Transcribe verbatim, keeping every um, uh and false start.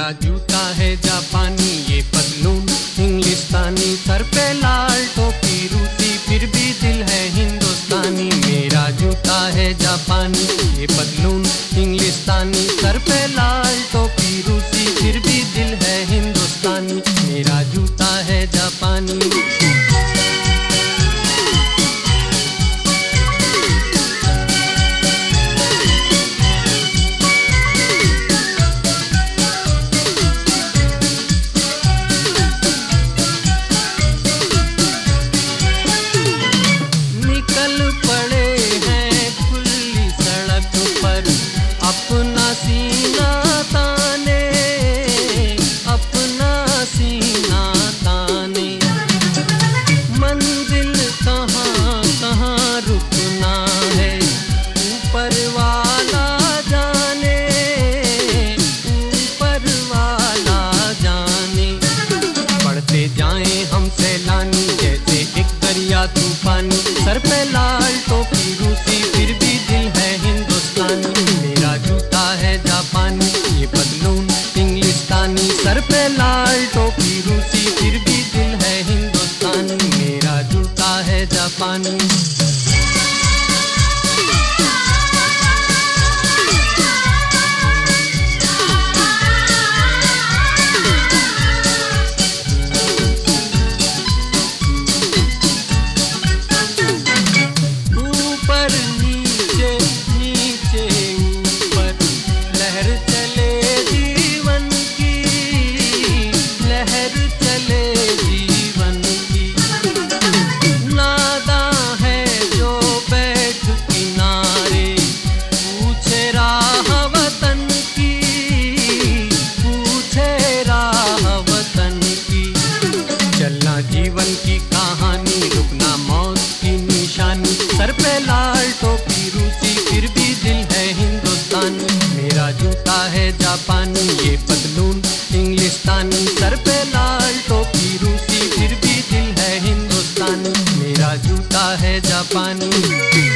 मेरा जूता है जापानी, ये पतलून इंग्लिस्तानी, सर पे लाल टोपी रूसी, फिर भी दिल है हिंदुस्तानी। मेरा जूता है जापानी, ये पतलून इंग्लिस्तानी, सर पे लाल टोपी रूसी, फिर भी दिल है हिंदुस्तानी। मेरा जूता है जापानी। अपना सीना ताने, अपना सीना ताने, मंजिल कहाँ कहाँ रुकना है, ऊपर वाला जाने, ऊपर वाला जाने। पढ़ते जाएं हम सैलानी, जैसे एक दरिया तूफानी, सर पे लाल टोपी रूसी, फिर भी दिल है हिंदुस्तानी। मेरा जूता है जापानी, ये पतलून इंग्लिस्तानी, सर पे लाल टोपी रूसी, फिर भी दिल है हिंदुस्तानी। मेरा जूता है जापानी। जीवन की कहानी, रुकना मौत की निशानी, सर पे लाल टोपी रूसी, फिर भी दिल है हिंदुस्तानी। मेरा जूता है जापानी, ये पतलून इंग्लिस्तानी, सर पे लाल टोपी रूसी, फिर भी दिल है हिंदुस्तानी। मेरा जूता है जापानी।